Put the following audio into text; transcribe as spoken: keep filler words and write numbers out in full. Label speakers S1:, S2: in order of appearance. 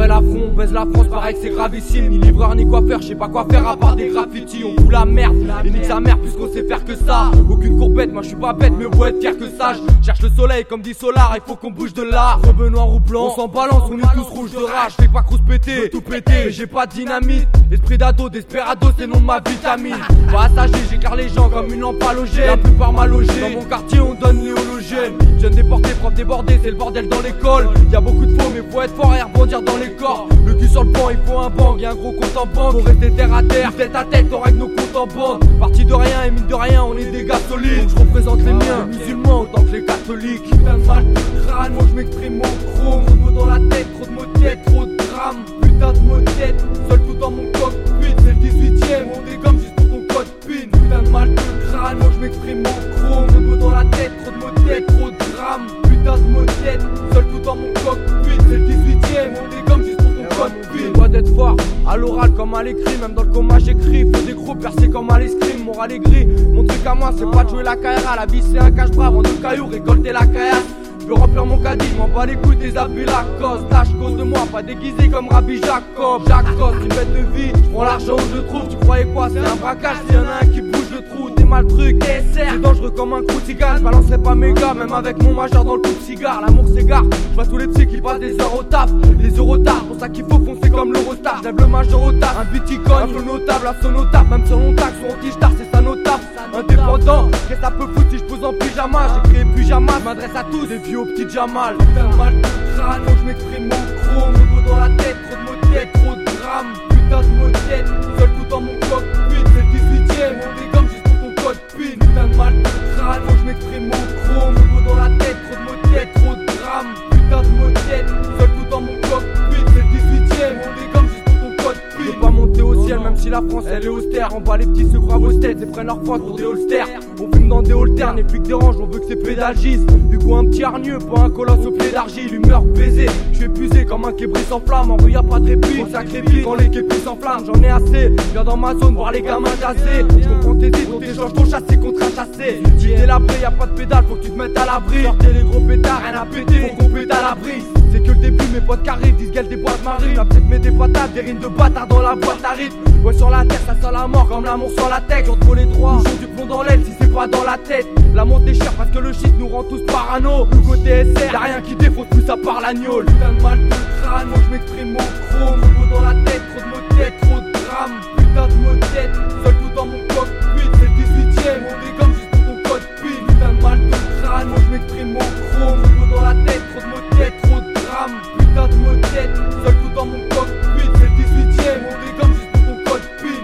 S1: et l'affront, on baise la France, pareil que c'est gravissime. Ni livreur ni coiffeur, je sais pas quoi faire à part des graffitis. On fout la merde, et nique sa mère puisqu'on sait faire que ça. Aucune courbette, moi je suis pas bête, mais faut être fier que sage. Cherche le soleil comme dit Solar, il faut qu'on bouge de là. Rebeu noir ou blanc, on s'en balance, on est tous rouges de rage. Fais pas crousse péter, tout péter, mais j'ai pas de dynamite. Esprit d'ado, desperado, c'est le nom de ma vitamine. Passager, j'éclaire les gens comme une lampe halogène. La plupart mal logés, dans mon quartier on donne l'éologène. Jeunes déportés, profs débordés, c'est le bordel dans l'école. Y'a beaucoup de faux, mais faut être fort et rebondir dans les corps. Le cul sur le banc, il faut un banc, y'a un gros compte en banque. Faut rester terre à terre, tête à tête, on règle nos comptes en bande. Parti de rien et mine de rien, on est des gars solides. Donc je représente les miens, les musulmans autant que les catholiques. Putain de mal de crâne, moi je m'exprime en chrome. Trop de mots dans la tête, trop de mots de tête, trop de drame. Putain de mots de tête, seul tout dans mon cockpit. C'est le dix-huitième, on dégomme juste pour ton code pin. Putain de mal de crâne, moi je m'exprime en chrome. Trop de mots dans la tête, trop de mots de tête, trop de drame. Putain de mots de tête, seul tout dans mon cockpit. C'est le dix-huitième, on dégomme juste pour ton code pin. Doit d'être fort, à l'oral comme à l'écrit. Même dans le coma j'écris, faut des gros percés comme à l'escrime. Moral aigri, mon truc à moi c'est pas de jouer la carrière. La vie c'est un cache-bras, vendre de cailloux, récolter la caillasse. Je veux remplir mon caddie, je m'en bats les couilles des abus la cause. Lâche cause de moi, pas déguisé comme Rabbi Jacob. Jacob, une bête de vie, je prends l'argent où je le trouve. Tu croyais quoi, c'est un braquage, s'il y en a un qui bouge le trou. T'es mal truc, c'est dangereux comme un coup de cigare. Je balancerai pas mes gars, même avec mon majeur dans le coup de cigare. L'amour s'égare, je vois tous les psys qui passent des heures au taf. Les euros tard, pour ça qu'il faut foncer comme l'Eurostar. J'lève le majeur au taf, un bitcoin, un flow notable, un son notable. Même sur long taxe, sur anti-star, c'est ça notable. Indépendant, qu'est-ce que ça peut foutre si je pose en pyjama? J'ai créé pyjama, je m'adresse à tous, des vieux au petit Jamal. Putain de mal de crâne, moi je m'exprime en chrome. Des mots dans la tête, trop de mots de tête, trop de drame. Putain de mots de tête, seul tout dans mon cockpit. C'est le dix-huitième, on dégomme juste pour ton code pin. Putain de mal de crâne, moi je m'exprime en chrome. Des mots dans la tête, trop de mots de tête, trop de drame. Putain de mots de tête, seul tout dans mon cockpit. C'est le dix-huitième, on dégomme juste pour ton code pin. Je veux pas monter au ciel, même si la France elle est austère. En bas les petits se croient vos têtes et prennent leur France pour des holsters. On fume dans des holters, les flics dérangent, on veut que c'est pédalgise. Du coup un petit hargneux, pas un colosse au pied d'argile. Humeur baisée, je suis épuisé comme un képris sans flamme. En rue y'a pas de répit, on sacrifie quand les képris s'enflamment. J'en ai assez, viens dans ma zone voir les gamins jazzer. Je comprends tes idées, tes échanges ton chassé contre un chassé. Si t'es labré, y'a pas de pédale, faut que tu te mettes à l'abri. Sortez les gros pétards, rien à péter, faut qu'on pète à l'abri. C'est que le début, mes potes carrés, disent gueule des boîtes marines. La petite met des patates, des rines de bâtard dans la boîte à rythme. Ouais sur la terre, ça sent la mort comme l'amour sur la tête. J'en trop les droits, toujours du plomb dans l'aile si c'est pas dans la tête. La monte est chère parce que le shit nous rend tous parano. Le côté S R, y'a rien qui défonce plus à part l'agnole. Putain de mal de crâne, moi je m'exprime en chrome. Trop de mots dans la tête, trop de mots de tête, trop de drame. Putain de mots de tête, seul tout dans mon cockpit. C'est le dix-huitième, on dégomme juste pour ton code pin. Putain de mal de crâne, moi je m'exprime en chrome. Trop de mots dans la tête, trop de mots de tête, trop de drame. Putain de mots de tête, seul tout dans mon cockpit. C'est le dix-huitième, on dégomme juste pour ton code pin.